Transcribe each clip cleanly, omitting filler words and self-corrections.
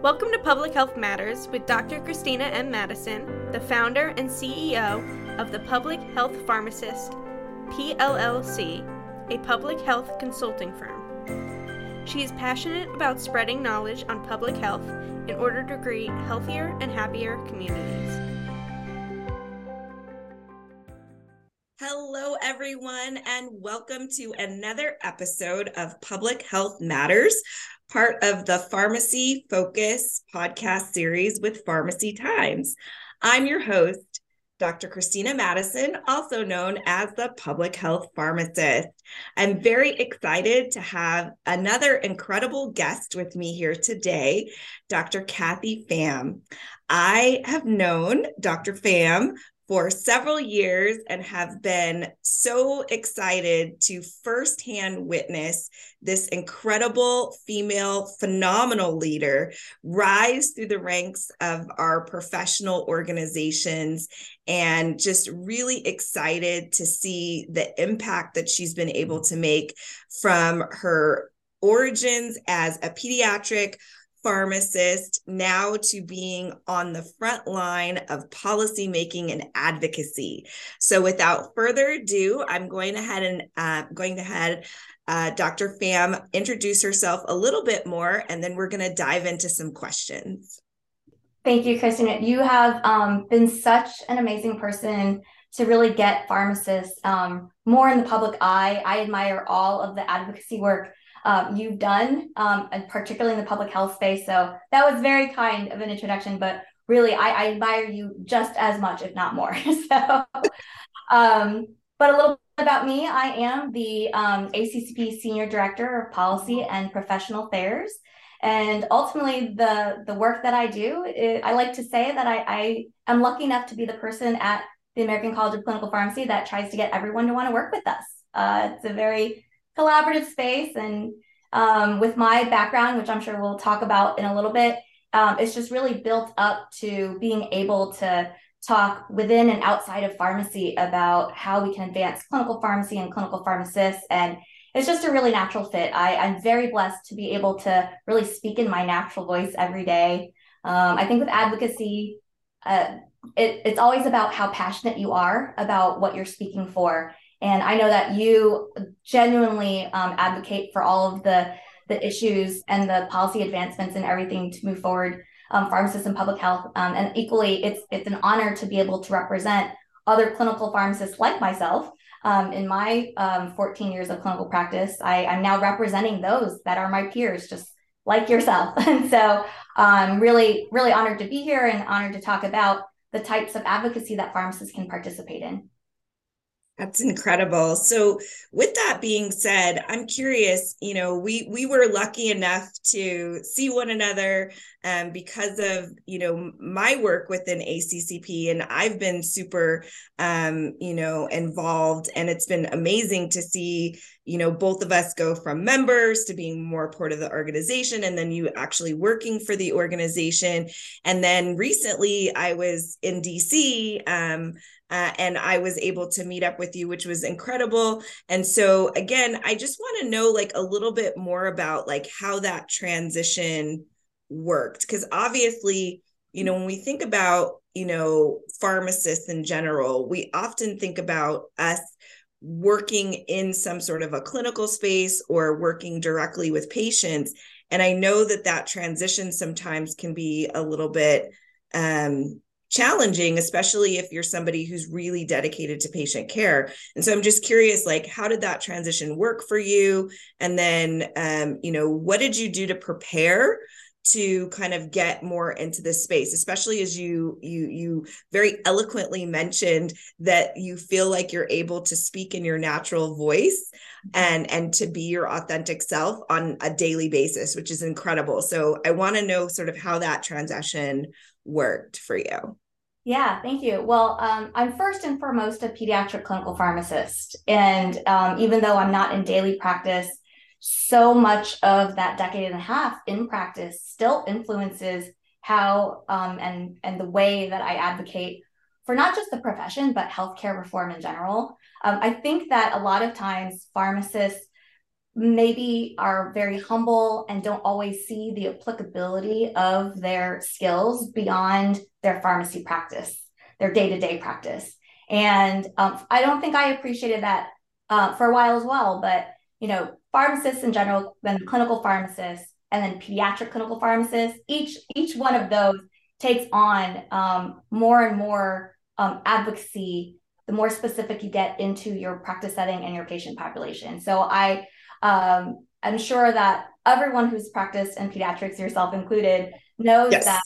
Welcome to Public Health Matters with Dr. Christina M. Madison, the founder and CEO of the Public Health Pharmacist, PLLC, a public health consulting firm. She is passionate about spreading knowledge on public health in order to create healthier and happier communities. Hello, everyone, and welcome to another episode of Public Health Matters, part of the Pharmacy Focus podcast series with Pharmacy Times. I'm your host, Dr. Christina Madison, also known as the Public Health Pharmacist. I'm very excited to have another incredible guest with me here today, Dr. Kathy Pham. I have known Dr. Pham for several years and have been so excited to firsthand witness this incredible female, phenomenal leader rise through the ranks of our professional organizations, and just really excited to see the impact that she's been able to make from her origins as a pediatric pharmacist now to being on the front line of policy making and advocacy. So without further ado, I'm going to have Dr. Pham introduce herself a little bit more, and then we're going to dive into some questions. Thank you, Christina. You have been such an amazing person to really get pharmacists more in the public eye. I admire all of the advocacy work you've done, and particularly in the public health space. So that was very kind of an introduction, but really I admire you just as much, if not more. But a little bit about me. I am the ACCP Senior Director of Policy and Professional Affairs. And ultimately the work that I do, I like to say that I am lucky enough to be the person at the American College of Clinical Pharmacy that tries to get everyone to want to work with us. It's a very collaborative space, and with my background, which I'm sure we'll talk about in a little bit, it's just really built up to being able to talk within and outside of pharmacy about how we can advance clinical pharmacy and clinical pharmacists, and it's just a really natural fit. I'm very blessed to be able to really speak in my natural voice every day. I think with advocacy, it's always about how passionate you are about what you're speaking for. And I know that you genuinely advocate for all of the issues and the policy advancements and everything to move forward pharmacists and public health. And equally, it's an honor to be able to represent other clinical pharmacists like myself. In my 14 years of clinical practice, I'm now representing those that are my peers, just like yourself. And so I'm really, really honored to be here and honored to talk about the types of advocacy that pharmacists can participate in. That's incredible. So with that being said, I'm curious, we were lucky enough to see one another because of, my work within ACCP, and I've been super, involved, and it's been amazing to see, both of us go from members to being more part of the organization, and then you actually working for the organization. And then recently I was in DC, and I was able to meet up with you, which was incredible. And so again, I just want to know a little bit more about how that transition worked. Because obviously, when we think about, pharmacists in general, we often think about us working in some sort of a clinical space or working directly with patients. And I know that transition sometimes can be a little bit challenging, especially if you're somebody who's really dedicated to patient care. And so I'm just curious, how did that transition work for you? And then, what did you do to prepare to kind of get more into this space, especially as you very eloquently mentioned that you feel like you're able to speak in your natural voice and to be your authentic self on a daily basis, which is incredible. So I want to know sort of how that transition worked for you. Yeah, thank you. Well, I'm first and foremost a pediatric clinical pharmacist. And even though I'm not in daily practice, so much of that decade and a half in practice still influences how and the way that I advocate for not just the profession, but healthcare reform in general. I think that a lot of times pharmacists maybe are very humble and don't always see the applicability of their skills beyond their pharmacy practice, their day-to-day practice. And I don't think I appreciated that for a while as well, but pharmacists in general, then clinical pharmacists, and then pediatric clinical pharmacists, each one of those takes on more and more advocacy the more specific you get into your practice setting and your patient population. So I'm sure that everyone who's practiced in pediatrics, yourself included, knows that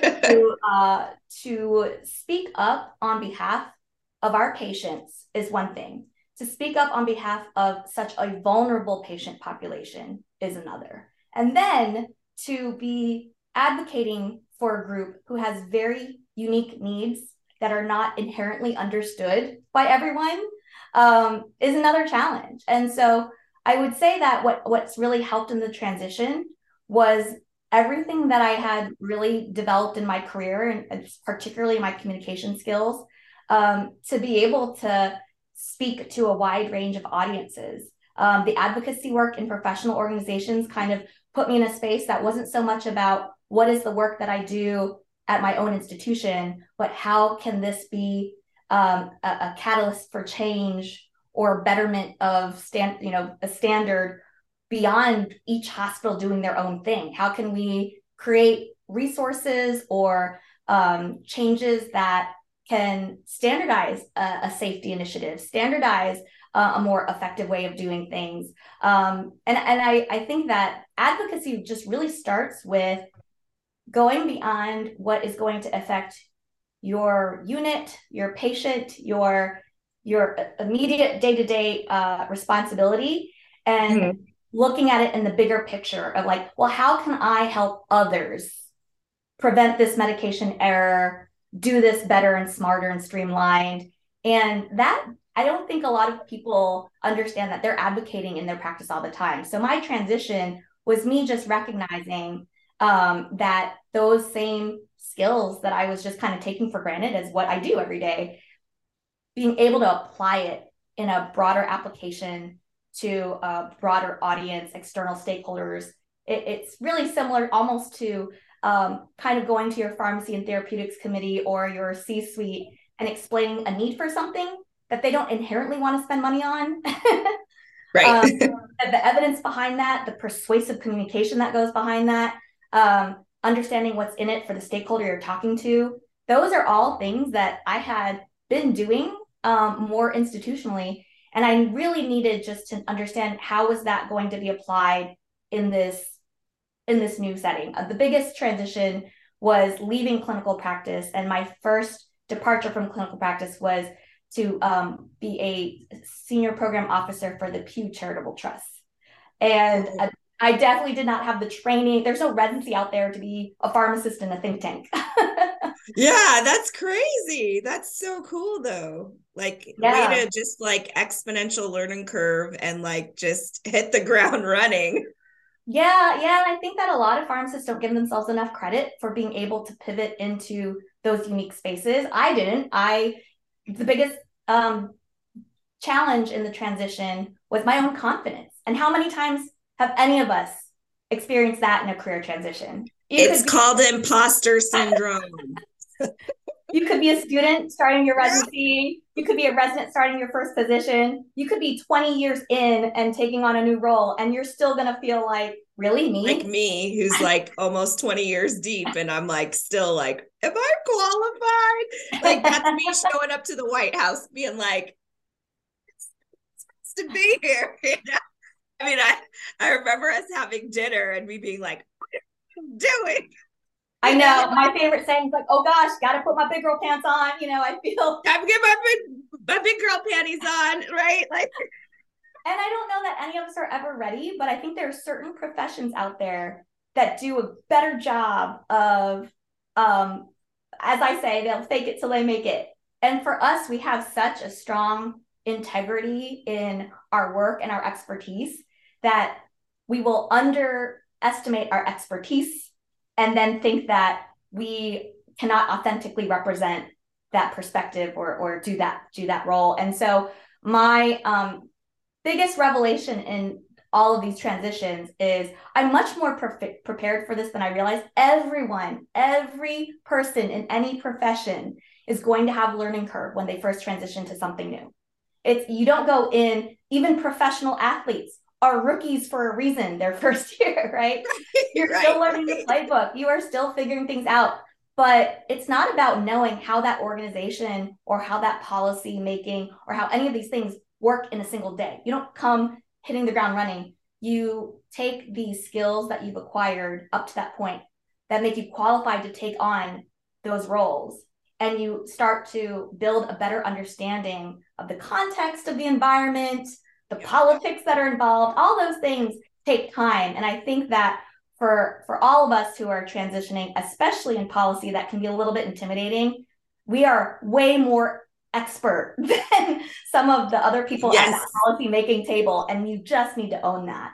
to speak up on behalf of our patients is one thing. To speak up on behalf of such a vulnerable patient population is another. And then to be advocating for a group who has very unique needs that are not inherently understood by everyone is another challenge. And so I would say that what's really helped in the transition was everything that I had really developed in my career, and particularly my communication skills, to be able to speak to a wide range of audiences. The advocacy work in professional organizations kind of put me in a space that wasn't so much about what is the work that I do at my own institution, but how can this be a catalyst for change or betterment of a standard beyond each hospital doing their own thing? How can we create resources or changes that can standardize a safety initiative, standardize a more effective way of doing things? And I think that advocacy just really starts with going beyond what is going to affect your unit, your patient, your immediate day-to-day responsibility, and looking at it in the bigger picture of like, well, how can I help others prevent this medication error, do this better and smarter and streamlined? And that, I don't think a lot of people understand that they're advocating in their practice all the time. So my transition was me just recognizing that those same skills that I was just kind of taking for granted as what I do every day, being able to apply it in a broader application to a broader audience, external stakeholders. It's really similar almost to kind of going to your pharmacy and therapeutics committee or your C-suite and explaining a need for something that they don't inherently want to spend money on. Right. The evidence behind that, the persuasive communication that goes behind that, understanding what's in it for the stakeholder you're talking to. Those are all things that I had been doing more institutionally. And I really needed just to understand how was that going to be applied in this new setting. The biggest transition was leaving clinical practice. And my first departure from clinical practice was to be a senior program officer for the Pew Charitable Trust. And I definitely did not have the training. There's no residency out there to be a pharmacist in a think tank. Yeah, that's crazy. That's so cool though. Way to just exponential learning curve and just hit the ground running. Yeah. And I think that a lot of pharmacists don't give themselves enough credit for being able to pivot into those unique spaces. I didn't. The biggest challenge in the transition was my own confidence. And how many times have any of us experienced that in a career transition? It's called imposter syndrome. You could be a student starting your residency. You could be a resident starting your first position. You could be 20 years in and taking on a new role, and you're still going to feel like, really, me? Like me, who's almost 20 years deep, and I'm still am I qualified? That's me showing up to the White House being like, it's supposed to be here. I mean, I remember us having dinner and me being like, what are you doing? I know. My favorite saying is oh gosh, got to put my big girl pants on. I feel time to get my big girl panties on, right? And I don't know that any of us are ever ready, but I think there are certain professions out there that do a better job of, as I say, they'll fake it till they make it. And for us, we have such a strong integrity in our work and our expertise that we will underestimate our expertise and then think that we cannot authentically represent that perspective or do that role. And so my biggest revelation in all of these transitions is I'm much more prepared for this than I realized. Every person in any profession is going to have a learning curve when they first transition to something new. You don't go in, even professional athletes are rookies for a reason their first year, right? You're still learning the playbook. You are still figuring things out. But it's not about knowing how that organization or how that policy making or how any of these things work in a single day. You don't come hitting the ground running. You take these skills that you've acquired up to that point that make you qualified to take on those roles. And you start to build a better understanding of the context of the environment, the politics that are involved. All those things take time. And I think that for all of us who are transitioning, especially in policy, that can be a little bit intimidating. We are way more expert than some of the other people at the policy making table. And you just need to own that.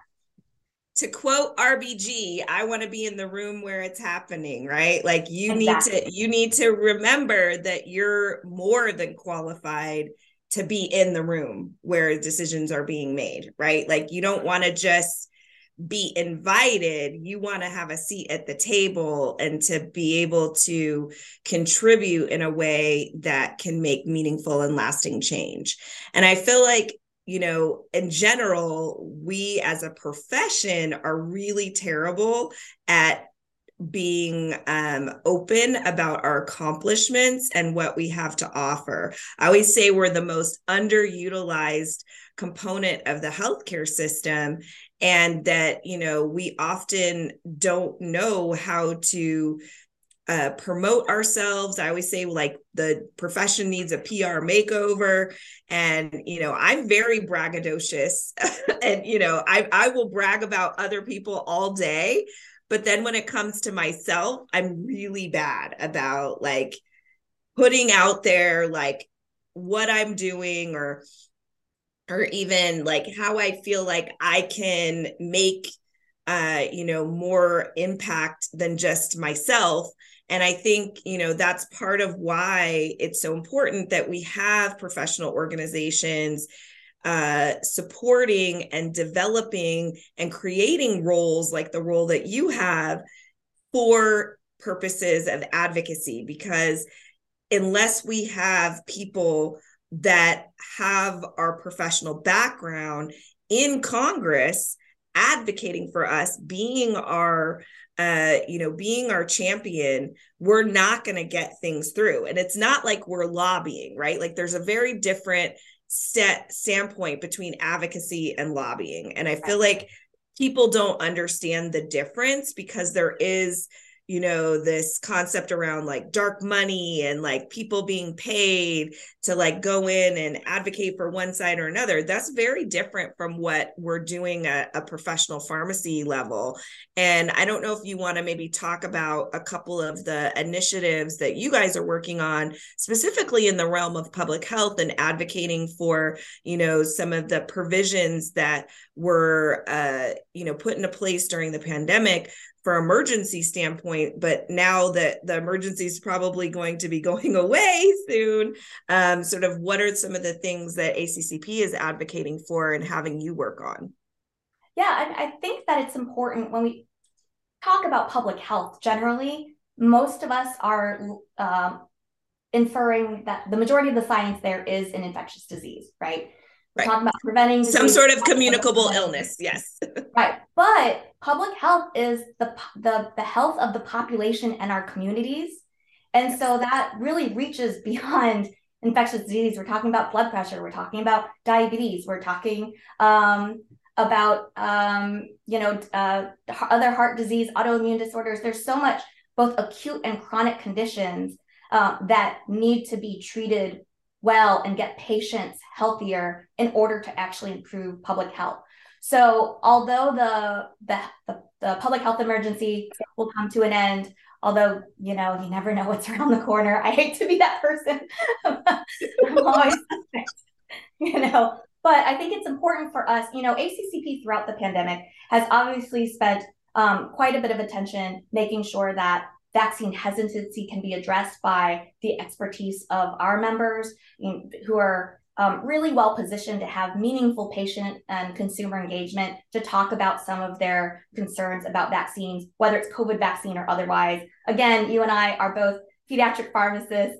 To quote RBG, I want to be in the room where it's happening, right? Like you need to remember that you're more than qualified to be in the room where decisions are being made, right? Like you don't want to just be invited, you want to have a seat at the table and to be able to contribute in a way that can make meaningful and lasting change. And I feel like, you know, in general, we as a profession are really terrible at being open about our accomplishments and what we have to offer. I always say we're the most underutilized component of the healthcare system, and that, you know, we often don't know how to promote ourselves. I always say, like, the profession needs a PR makeover. And, you know, I'm very braggadocious and, you know, I will brag about other people all day. But then when it comes to myself, I'm really bad about like putting out there like what I'm doing or even like how I feel like I can make, you know, more impact than just myself. And I think, you know, that's part of why it's so important that we have professional organizations supporting and developing and creating roles like the role that you have for purposes of advocacy. Because unless we have people that have our professional background in Congress advocating for us, being our being our champion, we're not going to get things through. And it's not like we're lobbying, right? Like there's a very different standpoint between advocacy and lobbying. And I feel like people don't understand the difference because there is, you know, this concept around like dark money and like people being paid to like go in and advocate for one side or another. That's very different from what we're doing at a professional pharmacy level. And I don't know if you want to maybe talk about a couple of the initiatives that you guys are working on, specifically in the realm of public health and advocating for, you know, some of the provisions that were, put into place during the pandemic for emergency standpoint, but now that the emergency is probably going to be going away soon, sort of what are some of the things that ACCP is advocating for and having you work on? Yeah, I think that it's important when we talk about public health generally, most of us are inferring that the majority of the science there is in infectious disease, right? We're talking about preventing some sort of communicable illness. Yes. Right. But public health is the health of the population and our communities. And so that really reaches beyond infectious disease. We're talking about blood pressure. We're talking about diabetes. We're talking about, other heart disease, autoimmune disorders. There's so much, both acute and chronic conditions that need to be treated well and get patients healthier in order to actually improve public health. So although the public health emergency will come to an end, although, you know, you never know what's around the corner. I hate to be that person. I'm always, but I think it's important for us, ACCP throughout the pandemic has obviously spent quite a bit of attention making sure that vaccine hesitancy can be addressed by the expertise of our members who are really well positioned to have meaningful patient and consumer engagement to talk about some of their concerns about vaccines, whether it's COVID vaccine or otherwise. Again, you and I are both pediatric pharmacists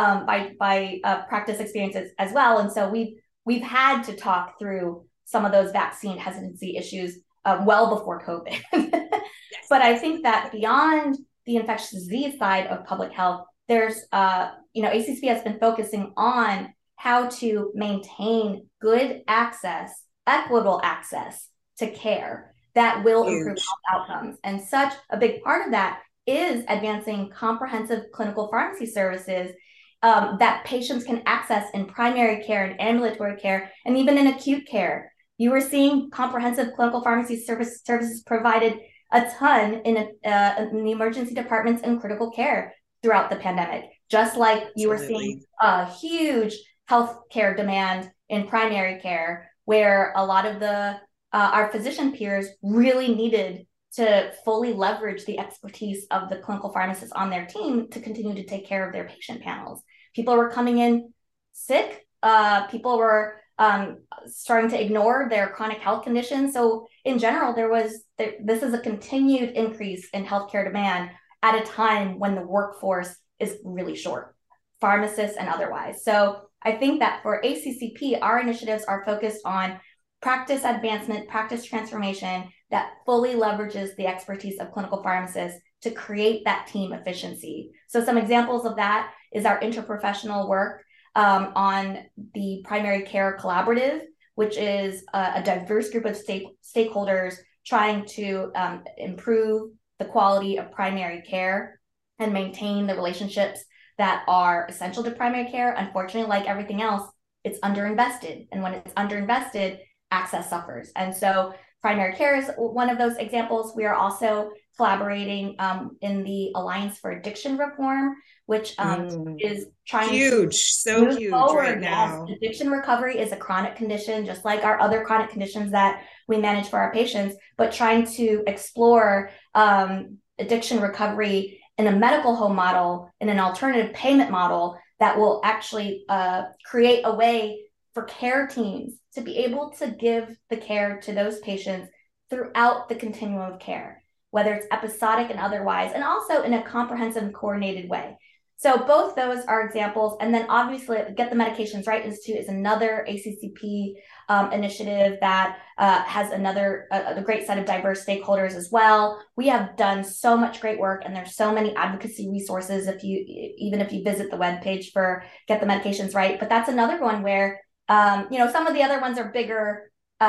by practice experiences as well. And so we've had to talk through some of those vaccine hesitancy issues well before COVID. Yes. But I think that beyond the infectious disease side of public health, there's, ACCP has been focusing on how to maintain good access, equitable access to care that will improve health outcomes. And such a big part of that is advancing comprehensive clinical pharmacy services that patients can access in primary care and ambulatory care, and even in acute care. You were seeing comprehensive clinical pharmacy services provided a ton in the emergency departments and critical care throughout the pandemic, just like you were seeing a huge healthcare demand in primary care, where a lot of our physician peers really needed to fully leverage the expertise of the clinical pharmacists on their team to continue to take care of their patient panels. People were coming in sick. People were starting to ignore their chronic health conditions. So in general, this is a continued increase in healthcare demand at a time when the workforce is really short, pharmacists and otherwise. So I think that for ACCP, our initiatives are focused on practice advancement, practice transformation that fully leverages the expertise of clinical pharmacists to create that team efficiency. So some examples of that is our interprofessional work on the Primary Care Collaborative, which is a diverse group of stakeholders trying to improve the quality of primary care and maintain the relationships that are essential to primary care. Unfortunately, like everything else, it's underinvested. And when it's underinvested, access suffers. And so primary care is one of those examples. We are also collaborating in the Alliance for Addiction Reform, which is trying to move huge forward. Right now. Yes. Addiction recovery is a chronic condition, just like our other chronic conditions that we manage for our patients, but trying to explore addiction recovery in a medical home model, in an alternative payment model that will actually create a way for care teams to be able to give the care to those patients throughout the continuum of care, whether it's episodic and otherwise, and also in a comprehensive and coordinated way. So both those are examples. And then obviously Get the Medications Right Institute is another ACCP initiative that has a great set of diverse stakeholders as well. We have done so much great work, and there's so many advocacy resources even if you visit the webpage for Get the Medications Right. But that's another one where some of the other ones are bigger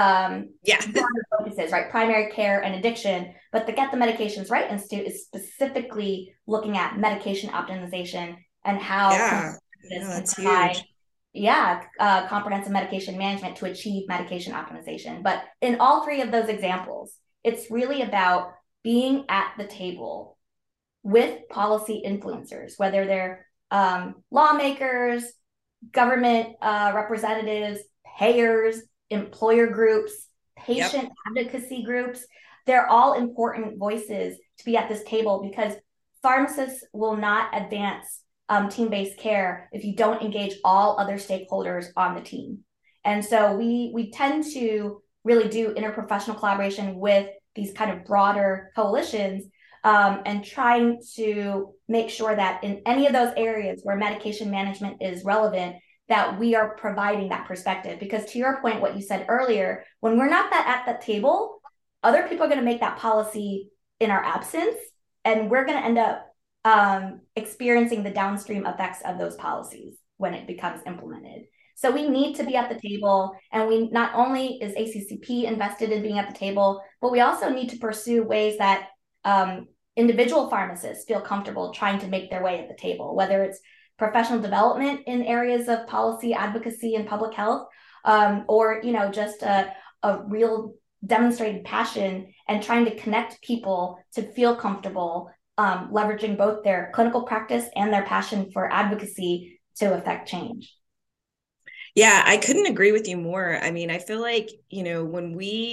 focuses, right? Primary care and addiction. But the Get the Medications Right Institute is specifically looking at medication optimization and how that's huge. Comprehensive medication management to achieve medication optimization. But in all three of those examples, it's really about being at the table with policy influencers, whether they're lawmakers, government representatives, payers, employer groups, patient advocacy groups. They're all important voices to be at this table, because pharmacists will not advance team-based care if you don't engage all other stakeholders on the team. And so we tend to really do interprofessional collaboration with these kind of broader coalitions and trying to make sure that in any of those areas where medication management is relevant, that we are providing that perspective. Because to your point, what you said earlier, when we're not at that table, other people are going to make that policy in our absence, and we're going to end up experiencing the downstream effects of those policies when it becomes implemented. So we need to be at the table, and we not only is ACCP invested in being at the table, but we also need to pursue ways that individual pharmacists feel comfortable trying to make their way at the table, whether it's professional development in areas of policy advocacy and public health, or just a real demonstrated passion and trying to connect people to feel comfortable leveraging both their clinical practice and their passion for advocacy to affect change. Yeah, I couldn't agree with you more. I mean, I feel like, when we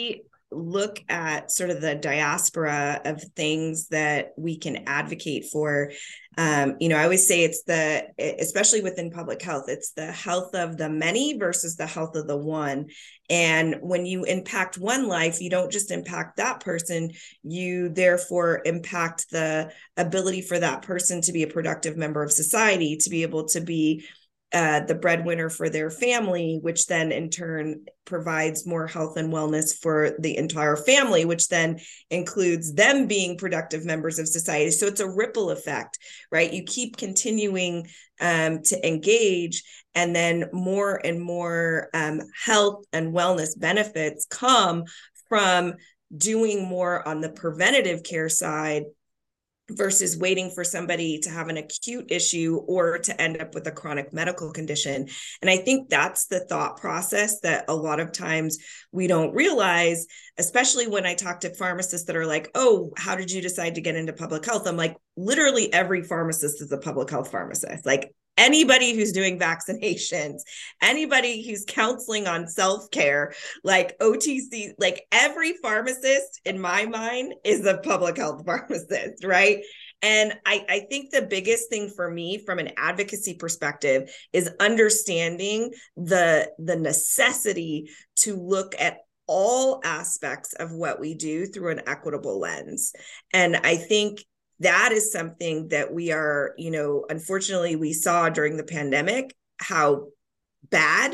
look at sort of the diaspora of things that we can advocate for, I always say especially within public health, it's the health of the many versus the health of the one. And when you impact one life, you don't just impact that person, you therefore impact the ability for that person to be a productive member of society, to be able to be the breadwinner for their family, which then in turn provides more health and wellness for the entire family, which then includes them being productive members of society. So it's a ripple effect, right? You keep continuing to engage, and then more and more health and wellness benefits come from doing more on the preventative care side versus waiting for somebody to have an acute issue or to end up with a chronic medical condition. And I think that's the thought process that a lot of times we don't realize, especially when I talk to pharmacists that are like, oh, how did you decide to get into public health? I'm like, literally every pharmacist is a public health pharmacist. Like, anybody who's doing vaccinations, anybody who's counseling on self-care, like OTC, like every pharmacist in my mind is a public health pharmacist, right? And I think the biggest thing for me from an advocacy perspective is understanding the necessity to look at all aspects of what we do through an equitable lens. And I think that is something that we are, unfortunately, we saw during the pandemic, how bad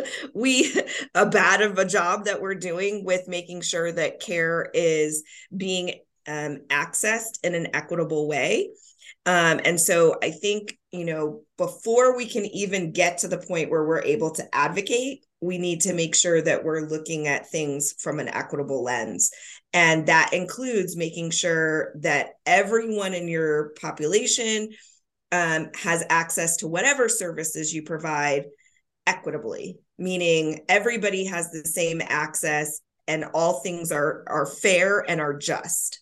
of a job that we're doing with making sure that care is being accessed in an equitable way. And so I think, before we can even get to the point where we're able to advocate, we need to make sure that we're looking at things from an equitable lens. And that includes making sure that everyone in your population has access to whatever services you provide equitably, meaning everybody has the same access and all things are fair and are just.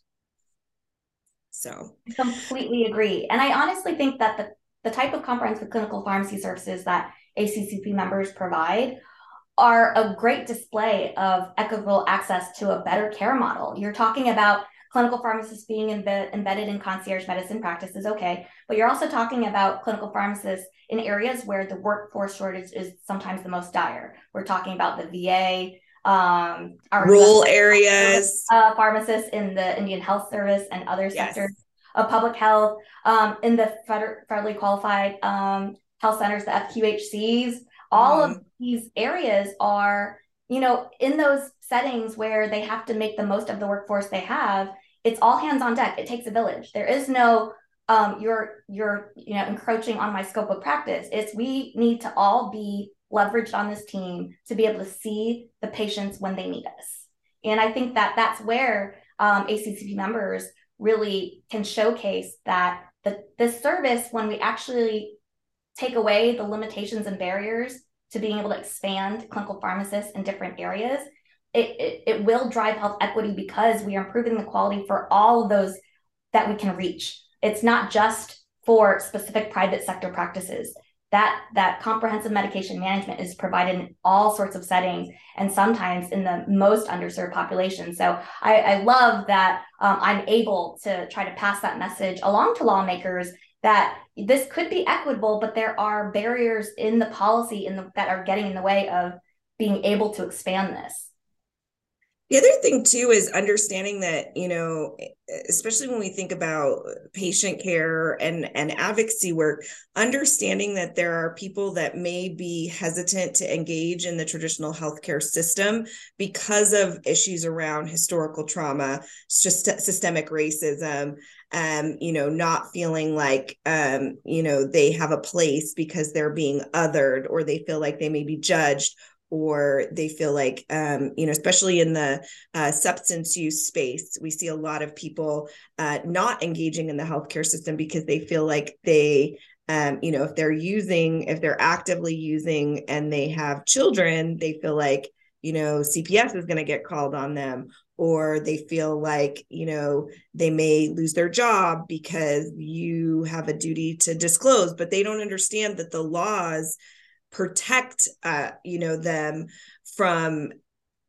So I completely agree. And I honestly think that the type of comprehensive clinical pharmacy services that ACCP members provide are a great display of equitable access to a better care model. You're talking about clinical pharmacists being embedded in concierge medicine practices, okay, but you're also talking about clinical pharmacists in areas where the workforce shortage is sometimes the most dire. We're talking about the VA, our rural areas, pharmacists in the Indian Health Service and other sectors of public health, in the federally qualified health centers, the FQHCs. All of these areas are, in those settings where they have to make the most of the workforce they have. It's all hands on deck. It takes a village. There is no you're encroaching on my scope of practice. It's we need to all be leveraged on this team to be able to see the patients when they need us. And I think that that's where ACCP members really can showcase that this service, when we actually take away the limitations and barriers to being able to expand clinical pharmacists in different areas, it will drive health equity because we are improving the quality for all of those that we can reach. It's not just for specific private sector practices. That comprehensive medication management is provided in all sorts of settings and sometimes in the most underserved population. So I love that I'm able to try to pass that message along to lawmakers that this could be equitable, but there are barriers in the policy that are getting in the way of being able to expand this. The other thing too is understanding that, especially when we think about patient care and advocacy work, understanding that there are people that may be hesitant to engage in the traditional healthcare system because of issues around historical trauma, systemic racism, not feeling like, they have a place because they're being othered, or they feel like they may be judged, or they feel like, especially in the substance use space, we see a lot of people not engaging in the healthcare system because they feel like they, if they're actively using and they have children, they feel like, CPS is going to get called on them, or they feel like, they may lose their job because you have a duty to disclose, but they don't understand that the laws protect them from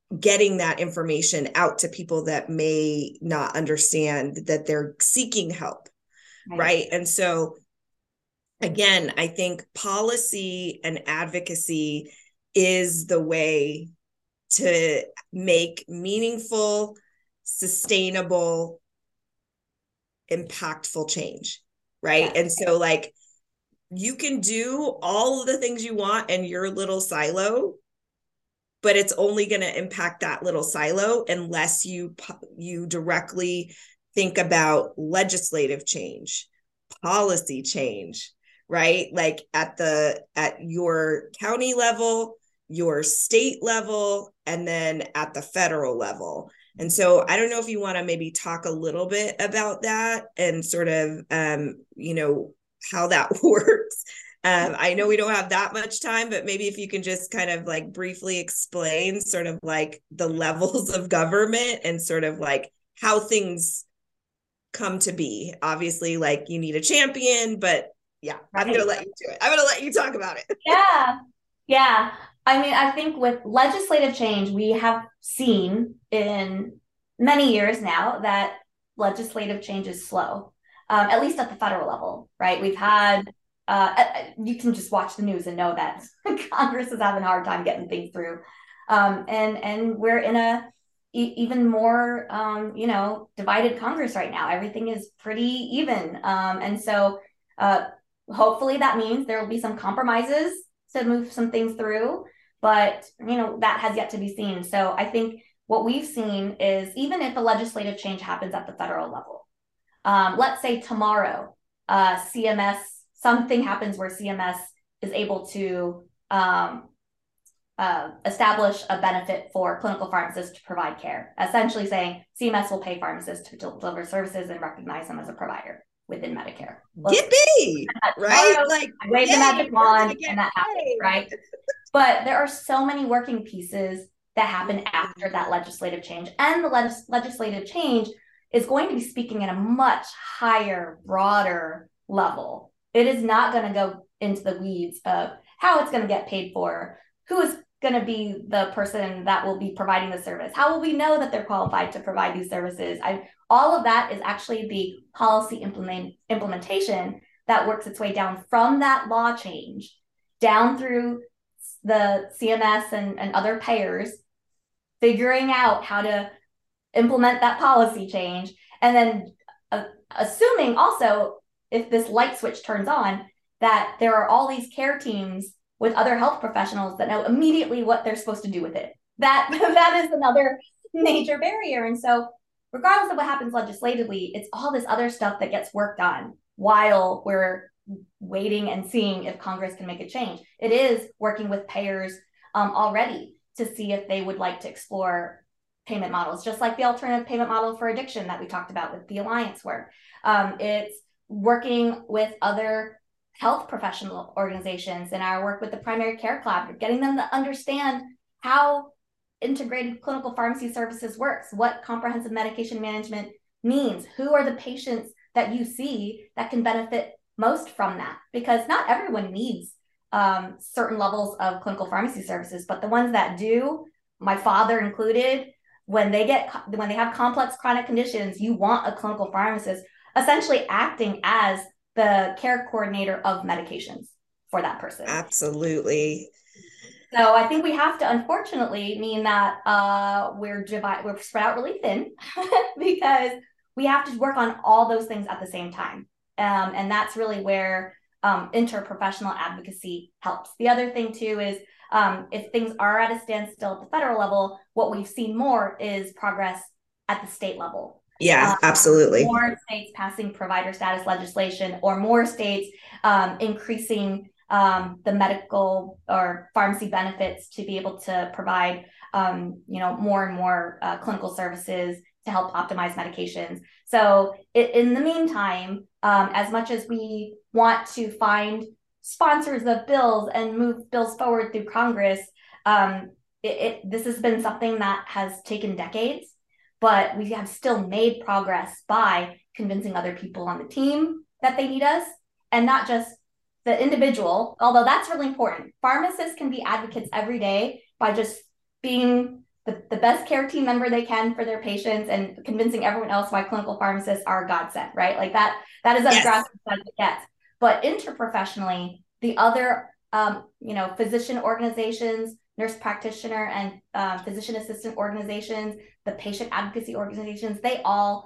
getting that information out to people that may not understand that they're seeking help. Right. And so, again, I think policy and advocacy is the way to make meaningful, sustainable, impactful change. Right. Yeah. And so, like, you can do all of the things you want in your little silo, but it's only going to impact that little silo unless you directly think about legislative change, policy change, right? Like at your county level, your state level, and then at the federal level. And so I don't know if you want to maybe talk a little bit about that and sort of, how that works. I know we don't have that much time, but maybe if you can just kind of like briefly explain sort of like the levels of government and sort of like how things come to be. Obviously, like you need a champion, but yeah, right. I'm going to let you do it. I'm going to let you talk about it. Yeah. I mean, I think with legislative change, we have seen in many years now that legislative change is slow, at least at the federal level, right? We've had, you can just watch the news and know that Congress is having a hard time getting things through. And we're in a even more, divided Congress right now. Everything is pretty even. And so hopefully that means there will be some compromises to move some things through, but, that has yet to be seen. So I think what we've seen is even if a legislative change happens at the federal level, let's say tomorrow, CMS, something happens where CMS is able to establish a benefit for clinical pharmacists to provide care, essentially saying CMS will pay pharmacists to deliver services and recognize them as a provider within Medicare. Yippee! Right? Like, wave the magic wand and that happens, right? But there are so many working pieces that happen after that legislative change. And the legislative change is going to be speaking at a much higher, broader level. It is not going to go into the weeds of how it's going to get paid for, who is going to be the person that will be providing the service, how will we know that they're qualified to provide these services. All of that is actually the policy implementation that works its way down from that law change down through the CMS and other payers, figuring out how to implement that policy change. And then assuming also, if this light switch turns on, that there are all these care teams with other health professionals that know immediately what they're supposed to do with it. That is another major barrier. And so regardless of what happens legislatively, it's all this other stuff that gets worked on while we're waiting and seeing if Congress can make a change. It is working with payers already to see if they would like to explore payment models, just like the alternative payment model for addiction that we talked about with the Alliance work. It's working with other health professional organizations and our work with the Primary Care Collaborative, getting them to understand how integrated clinical pharmacy services works, what comprehensive medication management means, who are the patients that you see that can benefit most from that, because not everyone needs certain levels of clinical pharmacy services, but the ones that do, my father included, when they have complex chronic conditions, you want a clinical pharmacist essentially acting as the care coordinator of medications for that person. Absolutely. So I think we have to, unfortunately, mean that we're spread out really thin because we have to work on all those things at the same time. And that's really where interprofessional advocacy helps. The other thing too is if things are at a standstill at the federal level, what we've seen more is progress at the state level. Yeah, absolutely. More states passing provider status legislation, or more states increasing the medical or pharmacy benefits to be able to provide, more and more clinical services to help optimize medications. So in the meantime, as much as we want to find sponsors of bills and move bills forward through Congress, this has been something that has taken decades, but we have still made progress by convincing other people on the team that they need us, and not just the individual, although that's really important. Pharmacists can be advocates every day by just being the best care team member they can for their patients and convincing everyone else why clinical pharmacists are a godsend, right? Like that is as grassroots as it gets. But interprofessionally, the other, physician organizations, nurse practitioner and physician assistant organizations, the patient advocacy organizations, they all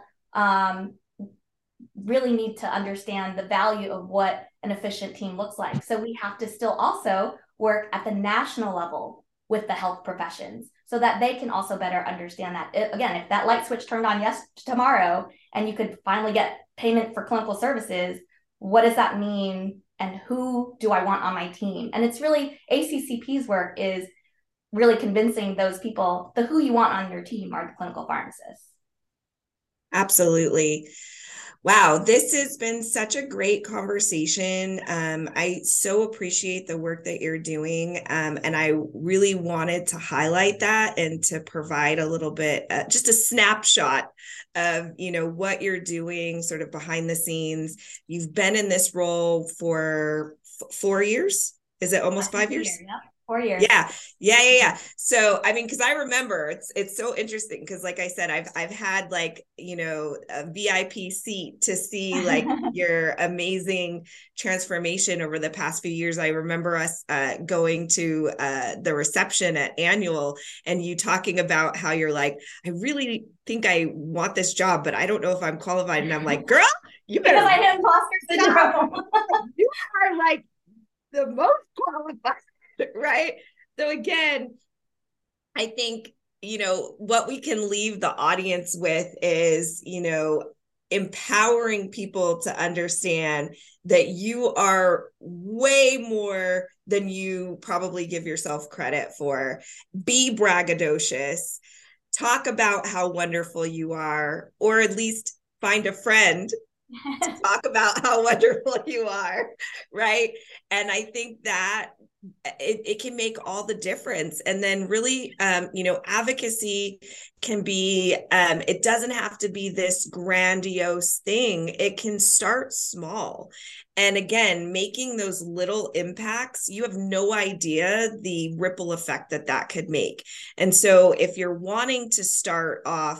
really need to understand the value of what an efficient team looks like. So we have to still also work at the national level with the health professions so that they can also better understand that. Again, if that light switch turned on tomorrow and you could finally get payment for clinical services, what does that mean? And who do I want on my team? And it's really ACCP's work is really convincing those people the who you want on your team are the clinical pharmacists. Absolutely. Wow, this has been such a great conversation. I so appreciate the work that you're doing. And I really wanted to highlight that and to provide a little bit, just a snapshot of, what you're doing sort of behind the scenes. You've been in this role for 4 years. Is it almost 5 years? Yeah. 4 years. Yeah. So, I mean, because I remember it's so interesting because, like I said, I've had like, a VIP seat to see like your amazing transformation over the past few years. I remember us going to the reception at Annual and you talking about how you're like, I really think I want this job, but I don't know if I'm qualified. And I'm like, girl, you better. Because I know imposter syndrome. You are like the most qualified. Right. So again, I think, what we can leave the audience with is, empowering people to understand that you are way more than you probably give yourself credit for. Be braggadocious, talk about how wonderful you are, or at least find a friend to talk about how wonderful you are. Right. And I think that it can make all the difference. And then really, advocacy can be, it doesn't have to be this grandiose thing. It can start small. And again, making those little impacts, you have no idea the ripple effect that could make. And so if you're wanting to start off,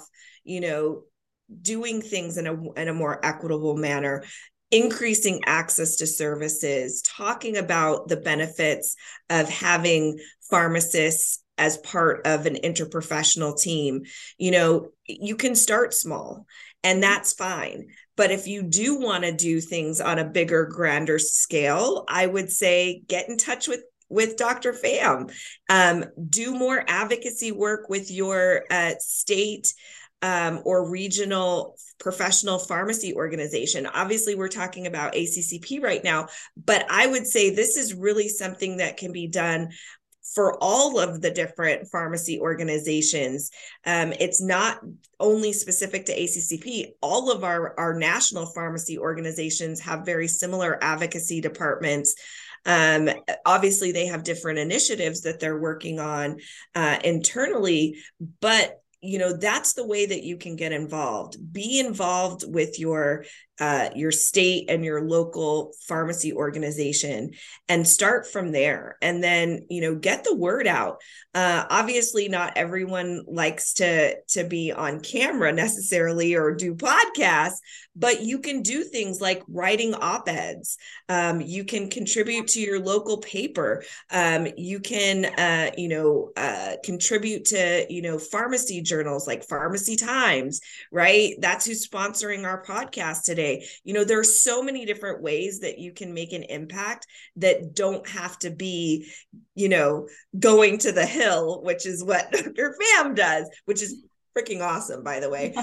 doing things in a more equitable manner, increasing access to services, talking about the benefits of having pharmacists as part of an interprofessional team, you can start small and that's fine. But if you do want to do things on a bigger, grander scale, I would say get in touch with Dr. Pham. Do more advocacy work with your state or regional professional pharmacy organization. Obviously, we're talking about ACCP right now, but I would say this is really something that can be done for all of the different pharmacy organizations. It's not only specific to ACCP. All of our national pharmacy organizations have very similar advocacy departments. Obviously, they have different initiatives that they're working on internally, but that's the way that you can get involved. Be involved with your state and your local pharmacy organization and start from there. And then, get the word out. Obviously, not everyone likes to be on camera necessarily or do podcasts, but you can do things like writing op-eds. You can contribute to your local paper. You can, contribute to, pharmacy journals like Pharmacy Times, right? That's who's sponsoring our podcast today. There are so many different ways that you can make an impact that don't have to be, going to the Hill, which is what Dr. Pham does, which is freaking awesome, by the way.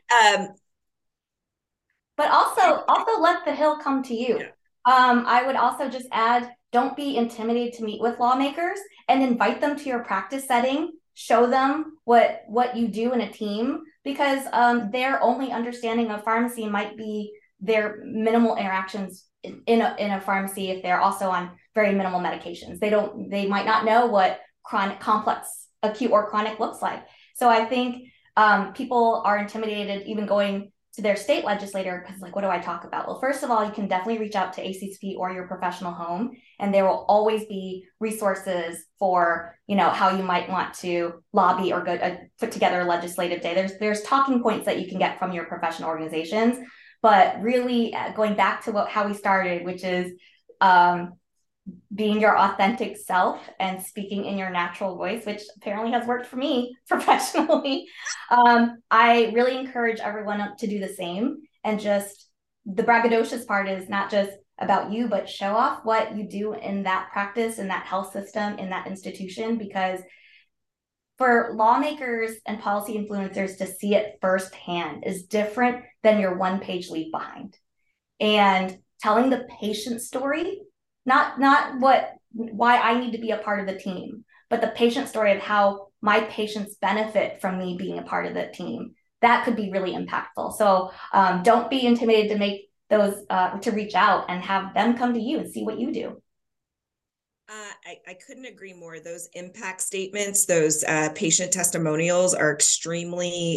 But also let the Hill come to you. I would also just add, don't be intimidated to meet with lawmakers and invite them to your practice setting. Show them what you do in a team, because their only understanding of pharmacy might be their minimal interactions in a pharmacy if they're also on very minimal medications. They might not know what chronic, complex, acute or chronic looks like. So I think people are intimidated even going to their state legislator, because like, what do I talk about? Well, first of all, you can definitely reach out to ACCP or your professional home, and there will always be resources for, how you might want to lobby or put together a legislative day. There's talking points that you can get from your professional organizations, but really going back to how we started, which is being your authentic self and speaking in your natural voice, which apparently has worked for me professionally. I really encourage everyone to do the same. And just the braggadocious part is not just about you, but show off what you do in that practice, in that health system, in that institution, because for lawmakers and policy influencers to see it firsthand is different than your one-page leave behind. And telling the patient story, not why I need to be a part of the team, but the patient story of how my patients benefit from me being a part of the team. That could be really impactful. So don't be intimidated to make those, to reach out and have them come to you and see what you do. I couldn't agree more. Those impact statements, those patient testimonials are extremely,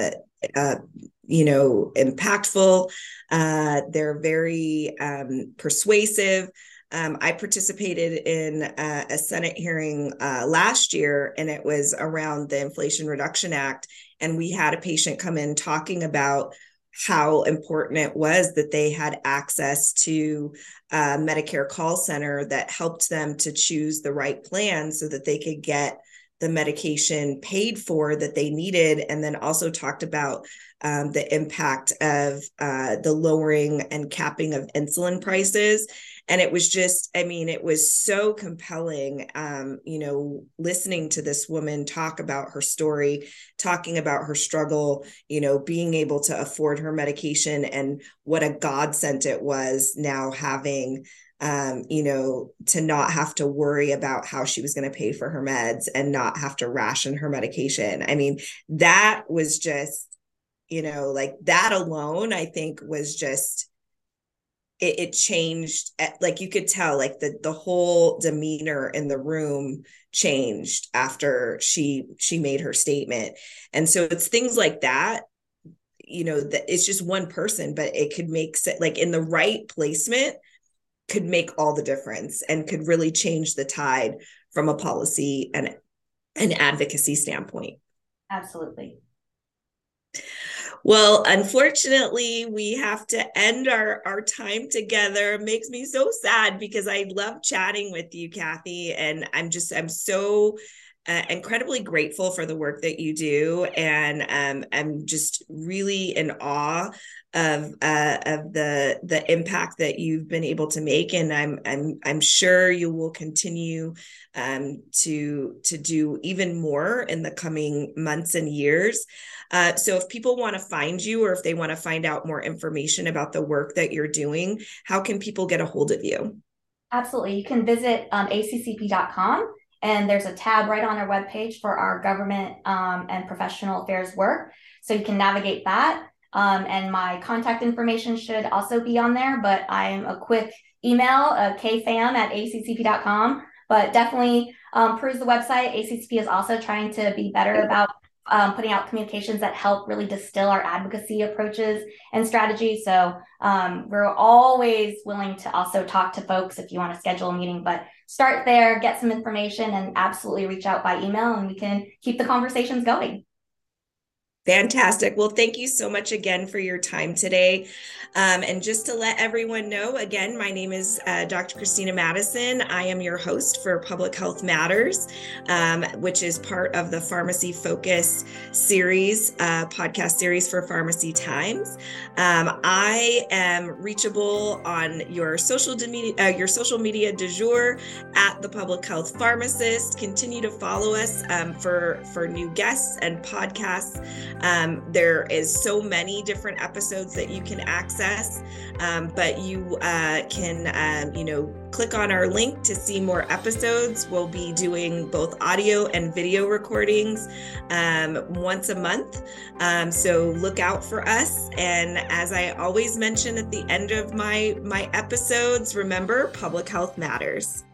impactful. They're very persuasive. I participated in a Senate hearing last year, and it was around the Inflation Reduction Act. And we had a patient come in talking about how important it was that they had access to a Medicare call center that helped them to choose the right plan so that they could get the medication paid for that they needed. And then also talked about the impact of the lowering and capping of insulin prices. And it was just, it was so compelling, listening to this woman talk about her story, talking about her struggle, being able to afford her medication, and what a godsend it was now having, to not have to worry about how she was going to pay for her meds and not have to ration her medication. That was just, that alone, I think was just, it changed, like you could tell, like the whole demeanor in the room changed after she made her statement. And so it's things like that, that it's just one person, but it could make like in the right placement could make all the difference and could really change the tide from a policy and an advocacy standpoint. Absolutely. Well, unfortunately, we have to end our time together. It makes me so sad because I love chatting with you, Kathy. And I'm so incredibly grateful for the work that you do. And I'm just really in awe of the impact that you've been able to make. And I'm sure you will continue to do even more in the coming months and years. So if people want to find you, or if they want to find out more information about the work that you're doing, how can people get a hold of you? Absolutely. You can visit ACCP.com, and there's a tab right on our webpage for our government and professional affairs work. So you can navigate that. And my contact information should also be on there, but I am a quick email, kfam@accp.com. But definitely peruse the website. ACCP is also trying to be better about putting out communications that help really distill our advocacy approaches and strategies. So we're always willing to also talk to folks if you want to schedule a meeting, but start there, get some information, and absolutely reach out by email, and we can keep the conversations going. Fantastic. Well, thank you so much again for your time today. And just to let everyone know, again, my name is Dr. Christina Madison. I am your host for Public Health Matters, which is part of the Pharmacy Focus series, podcast series for Pharmacy Times. I am reachable on your social media du jour at the Public Health Pharmacist. Continue to follow us for new guests and podcasts. There is so many different episodes that you can access, but you can, click on our link to see more episodes. We'll be doing both audio and video recordings once a month. So look out for us. And as I always mention at the end of my episodes, remember, public health matters.